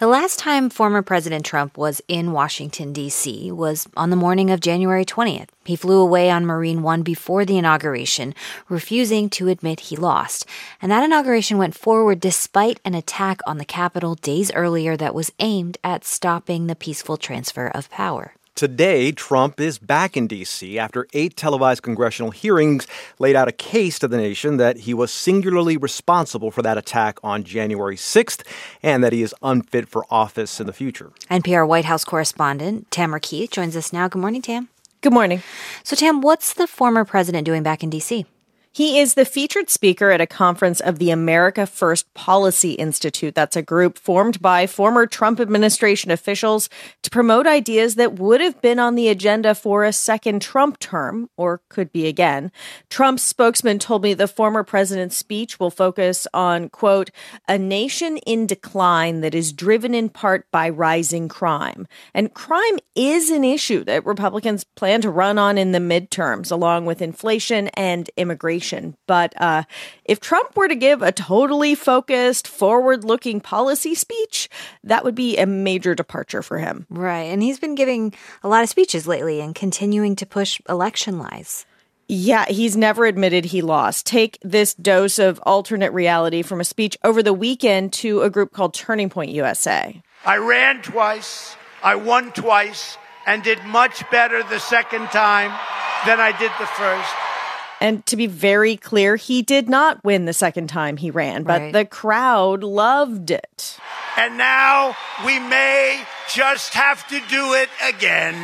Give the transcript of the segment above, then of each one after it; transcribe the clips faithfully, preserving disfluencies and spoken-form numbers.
The last time former President Trump was in Washington, D C was on the morning of January twentieth. He flew away on Marine One before the inauguration, refusing to admit he lost. And that inauguration went forward despite an attack on the Capitol days earlier that was aimed at stopping the peaceful transfer of power. Today, Trump is back in D C after eight televised congressional hearings laid out a case to the nation that he was singularly responsible for that attack on January sixth and that he is unfit for office in the future. N P R White House correspondent Tamara Keith joins us now. Good morning, Tam. Good morning. So, Tam, what's the former president doing back in D C? He is the featured speaker at a conference of the America First Policy Institute. That's a group formed by former Trump administration officials to promote ideas that would have been on the agenda for a second Trump term, or could be again. Trump's spokesman told me the former president's speech will focus on, quote, a nation in decline that is driven in part by rising crime. And crime is an issue that Republicans plan to run on in the midterms, along with inflation and immigration. But uh, if Trump were to give a totally focused, forward-looking policy speech, that would be a major departure for him. Right. And he's been giving a lot of speeches lately and continuing to push election lies. Yeah, he's never admitted he lost. Take this dose of alternate reality from a speech over the weekend to a group called Turning Point U S A. I ran twice, I won twice, and did much better the second time than I did the first. And to be very clear, he did not win the second time he ran, but right. The crowd loved it. And now we may just have to do it again.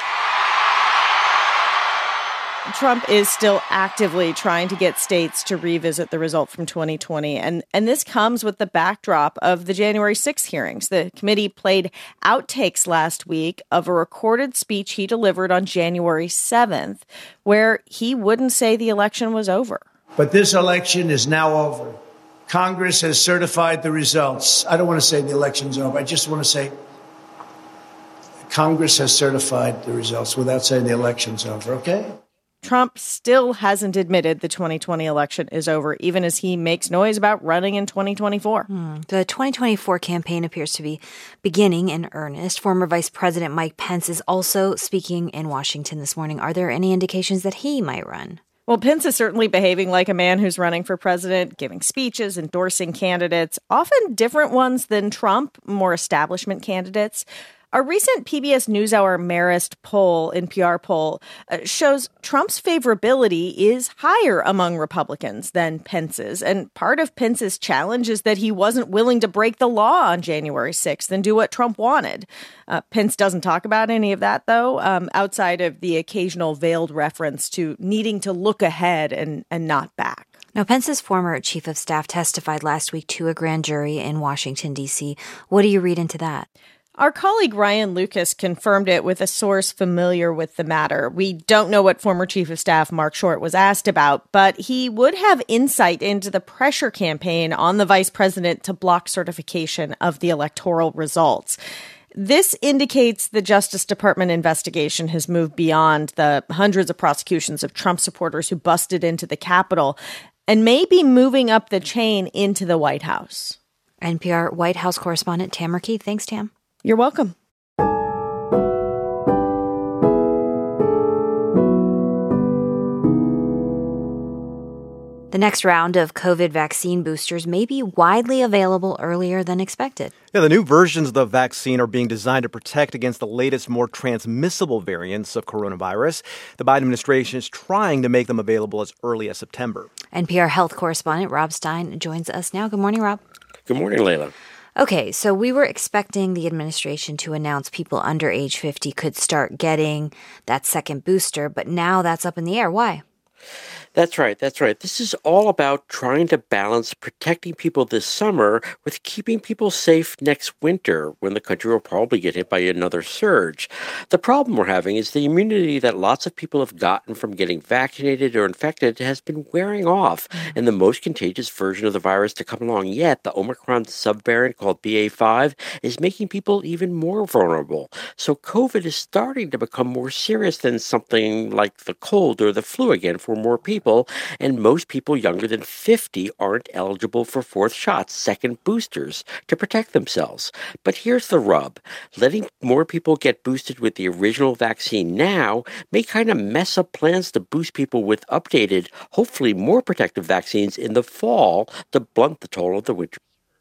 Trump is still actively trying to get states to revisit the result from twenty twenty. And, and this comes with the backdrop of the January sixth hearings. The committee played outtakes last week of a recorded speech he delivered on January seventh, where he wouldn't say the election was over. But this election is now over. Congress has certified the results. I don't want to say the election's over. I just want to say Congress has certified the results without saying the election's over, okay? Trump still hasn't admitted the twenty twenty election is over, even as he makes noise about running in twenty twenty-four. Hmm. The twenty twenty-four campaign appears to be beginning in earnest. Former Vice President Mike Pence is also speaking in Washington this morning. Are there any indications that he might run? Well, Pence is certainly behaving like a man who's running for president, giving speeches, endorsing candidates, often different ones than Trump, more establishment candidates. A recent P B S NewsHour Marist poll, N P R poll, uh, shows Trump's favorability is higher among Republicans than Pence's. And part of Pence's challenge is that he wasn't willing to break the law on January sixth and do what Trump wanted. Uh, Pence doesn't talk about any of that, though, um, outside of the occasional veiled reference to needing to look ahead and, and not back. Now, Pence's former chief of staff testified last week to a grand jury in Washington, D C. What do you read into that? Our colleague Ryan Lucas confirmed it with a source familiar with the matter. We don't know what former Chief of Staff Mark Short was asked about, but he would have insight into the pressure campaign on the vice president to block certification of the electoral results. This indicates the Justice Department investigation has moved beyond the hundreds of prosecutions of Trump supporters who busted into the Capitol and may be moving up the chain into the White House. N P R White House correspondent Tamara Keith. Thanks, Tam. You're welcome. The next round of COVID vaccine boosters may be widely available earlier than expected. Yeah, the new versions of the vaccine are being designed to protect against the latest, more transmissible variants of coronavirus. The Biden administration is trying to make them available as early as September. N P R health correspondent Rob Stein joins us now. Good morning, Rob. Good morning, Layla. Okay, so we were expecting the administration to announce people under age fifty could start getting that second booster, but now that's up in the air. Why? That's right. That's right. This is all about trying to balance protecting people this summer with keeping people safe next winter when the country will probably get hit by another surge. The problem we're having is the immunity that lots of people have gotten from getting vaccinated or infected has been wearing off. And the most contagious version of the virus to come along yet, the Omicron subvariant called B A five, is making people even more vulnerable. So COVID is starting to become more serious than something like the cold or the flu again for more people. people, and most people younger than fifty aren't eligible for fourth shots, second boosters, to protect themselves. But here's the rub. Letting more people get boosted with the original vaccine now may kind of mess up plans to boost people with updated, hopefully more protective vaccines in the fall to blunt the toll of the winter.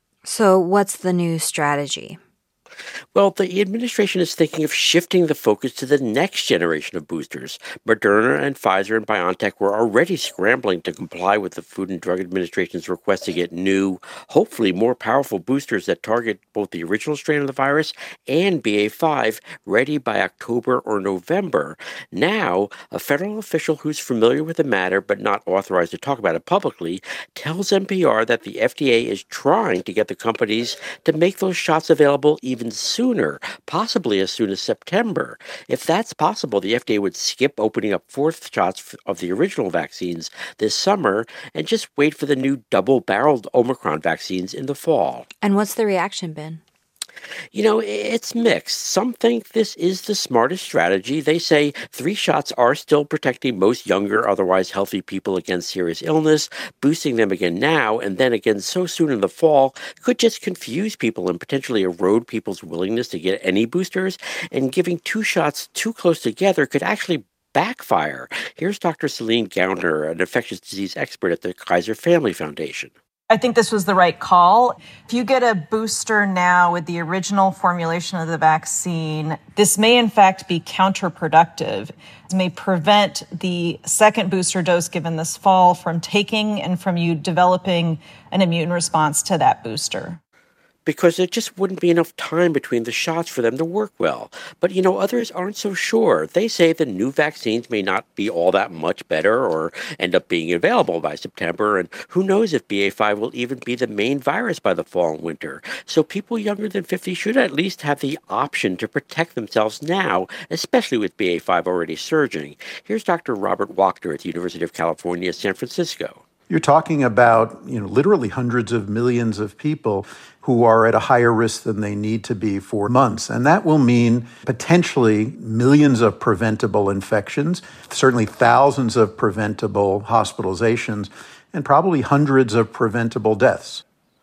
So what's the new strategy? Well, the administration is thinking of shifting the focus to the next generation of boosters. Moderna and Pfizer and BioNTech were already scrambling to comply with the Food and Drug Administration's request to get new, hopefully more powerful boosters that target both the original strain of the virus and B A five ready by October or November. Now, a federal official who's familiar with the matter but not authorized to talk about it publicly tells N P R that the F D A is trying to get the companies to make those shots available even sooner, possibly as soon as September. If that's possible, the F D A would skip opening up fourth shots of the original vaccines this summer and just wait for the new double-barreled Omicron vaccines in the fall. And what's the reaction been? You know, it's mixed. Some think this is the smartest strategy. They say three shots are still protecting most younger, otherwise healthy people against serious illness. Boosting them again now and then again so soon in the fall could just confuse people and potentially erode people's willingness to get any boosters. And giving two shots too close together could actually backfire. Here's Doctor Celine Gauner, an infectious disease expert at the Kaiser Family Foundation. I think this was the right call. If you get a booster now with the original formulation of the vaccine, this may in fact be counterproductive. It may prevent the second booster dose given this fall from taking and from you developing an immune response to that booster. Because there just wouldn't be enough time between the shots for them to work well. But, you know, others aren't so sure. They say the new vaccines may not be all that much better or end up being available by September, and who knows if B A five will even be the main virus by the fall and winter. So people younger than fifty should at least have the option to protect themselves now, especially with B A five already surging. Here's Doctor Robert Wachter at the University of California, San Francisco. You're talking about, you know, literally hundreds of millions of people who are at a higher risk than they need to be for months. And that will mean potentially millions of preventable infections, certainly thousands of preventable hospitalizations, and probably hundreds of preventable deaths.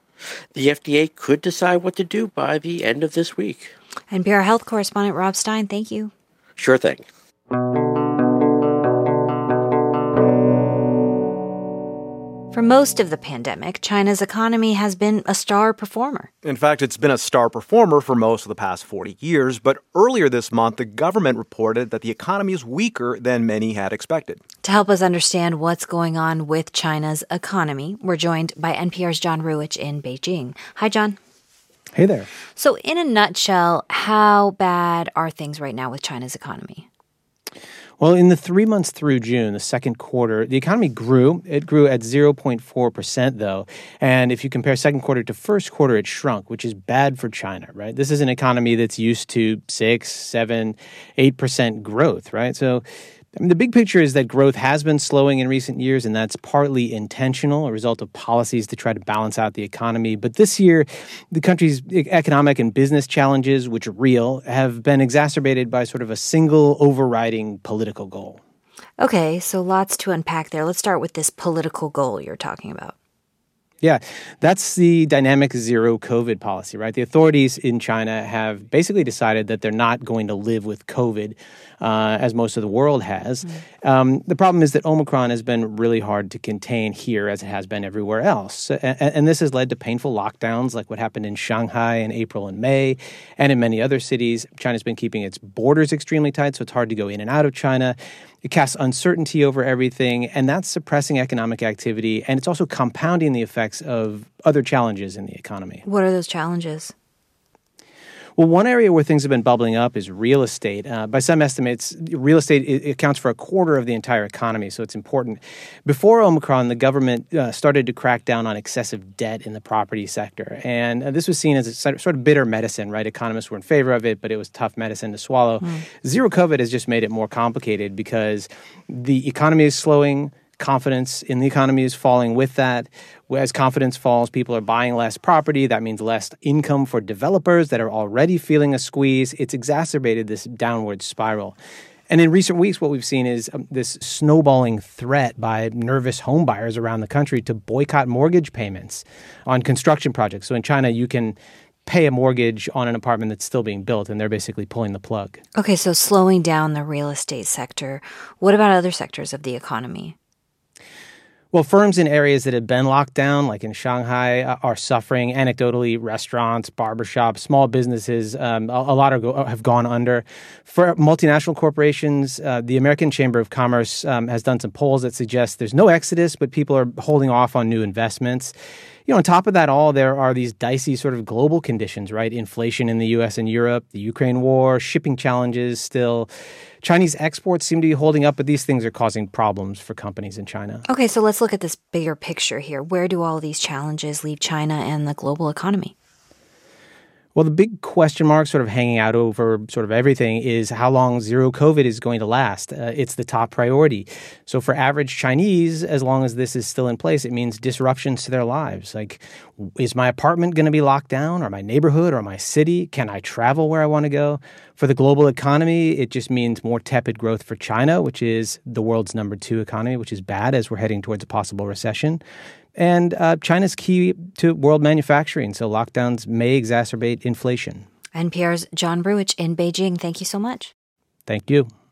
The F D A could decide what to do by the end of this week. N P R health correspondent Rob Stein, thank you. Sure thing. For most of the pandemic, China's economy has been a star performer. In fact, it's been a star performer for most of the past forty years, but earlier this month, the government reported that the economy is weaker than many had expected. To help us understand what's going on with China's economy, we're joined by N P R's John Ruwitch in Beijing. Hi, John. Hey there. So in a nutshell, how bad are things right now with China's economy? Well, in the three months through June, the second quarter, the economy grew. It grew at zero point four percent, though. And if you compare second quarter to first quarter, it shrunk, which is bad for China, right? This is an economy that's used to six, seven, eight percent growth, right? So I mean, the big picture is that growth has been slowing in recent years, and that's partly intentional, a result of policies to try to balance out the economy. But this year, the country's economic and business challenges, which are real, have been exacerbated by sort of a single overriding political goal. Okay, so lots to unpack there. Let's start with this political goal you're talking about. Yeah, that's the dynamic zero COVID policy, right? The authorities in China have basically decided that they're not going to live with COVID, uh, as most of the world has. Mm. Um, the problem is that Omicron has been really hard to contain here, as it has been everywhere else. And, and this has led to painful lockdowns, like what happened in Shanghai in April and May, and in many other cities. China's been keeping its borders extremely tight, so it's hard to go in and out of China. It casts uncertainty over everything, and that's suppressing economic activity, and it's also compounding the effects of other challenges in the economy. What are those challenges? Well, one area where things have been bubbling up is real estate. Uh, by some estimates, real estate it accounts for a quarter of the entire economy, so it's important. Before Omicron, the government uh, started to crack down on excessive debt in the property sector, and uh, this was seen as a sort of bitter medicine, right? Economists were in favor of it, but it was tough medicine to swallow. Mm. Zero COVID has just made it more complicated because the economy is slowing. Confidence in the economy is falling with that. As confidence falls, people are buying less property. That means less income for developers that are already feeling a squeeze. It's exacerbated this downward spiral. And in recent weeks, what we've seen is um, this snowballing threat by nervous home buyers around the country to boycott mortgage payments on construction projects. So in China, you can pay a mortgage on an apartment that's still being built, and they're basically pulling the plug. Okay, so slowing down the real estate sector. What about other sectors of the economy? Well, firms in areas that have been locked down, like in Shanghai, uh, are suffering. Anecdotally, restaurants, barbershops, small businesses, um, a, a lot are go- have gone under. For multinational corporations, uh, the American Chamber of Commerce um, has done some polls that suggest there's no exodus, but people are holding off on new investments. You know, on top of that all, there are these dicey sort of global conditions, right? Inflation in the U S and Europe, the Ukraine war, shipping challenges still. Chinese exports seem to be holding up, but these things are causing problems for companies in China. Okay, so let's look at this bigger picture here. Where do all these challenges leave China and the global economy? Well, the big question mark sort of hanging out over sort of everything is how long zero COVID is going to last. Uh, it's the top priority. So for average Chinese, as long as this is still in place, it means disruptions to their lives. Like, is my apartment going to be locked down, or my neighborhood, or my city? Can I travel where I want to go? For the global economy, it just means more tepid growth for China, which is the world's number two economy, which is bad as we're heading towards a possible recession. And uh, China's key to world manufacturing, so lockdowns may exacerbate inflation. N P R's John Bruich in Beijing. Thank you so much. Thank you.